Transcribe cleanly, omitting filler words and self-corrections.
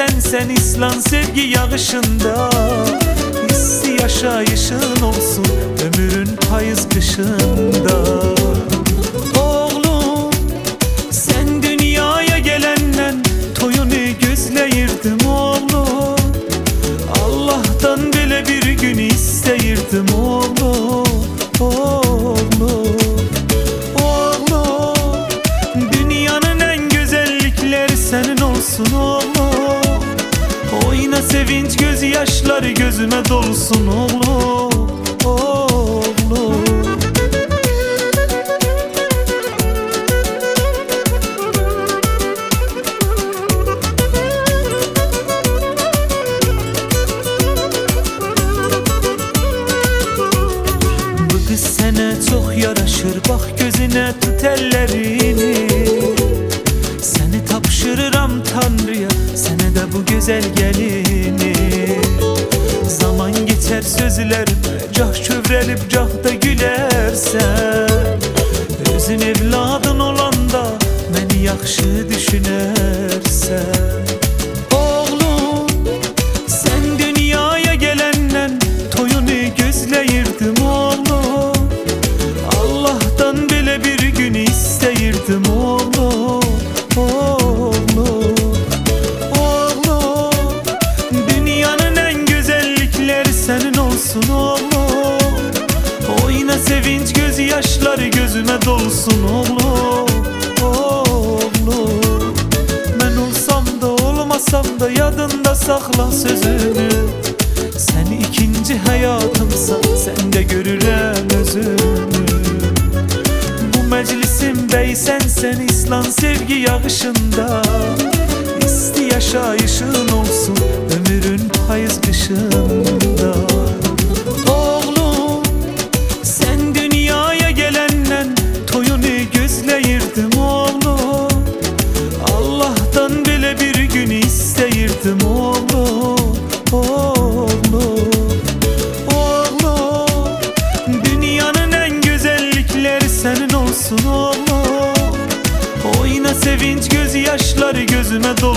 sen İslam sevgi yağışında. Hissi yaşayışın olsun ömrün payız kışında. Oğlum sen dünyaya gelenden toyunu gözleyirdim oğlum. Allah'tan böyle bir gün isteyirdim oğlum. Oğlum, oğlum, dünyanın en güzellikleri senin olsun oğlum. Oyna sevinç gözyaşları gözüme dolsun oğlum. Oğlum, bu kız sana çok yaraşır, bak gözüne tut ellerini. Seni tapşırıram Tanrı'ya, sana da bu güzel gelini. Zaman geçer sözlerime, cah çövrelip cah da gülersen. Özün evladın olanda beni yaxşı düşünersen. Oğlum sen dünyaya gelenden toyunu gözleyirdim oğlum. Allah'tan böyle bir gün isteyirdim oğlum. Oğlum, oğlum, dünyanın en güzellikleri senin olsun oğlum. Oyna sevinç gözyaşları gözüme dolsun oğlum. Oğlum, ben olsam da olmasam da yadında sakla sözünü. Sen ikinci hayatımsan sen de görürəm özünü. Bu meclisin beysen sen İslam sevgi yağışında. İsti yaşayışın olsun ömrün payız kışında. Oğlum sen dünyaya gelenden toyunu gözleyirdim oğlum. Allah'tan böyle bir gün isteyirdim oğlum. Oğlum, oğlum, dünyanın en güzellikleri senin olsun oğlum. Oyna sevinç gözyaşları gözüme dolsun.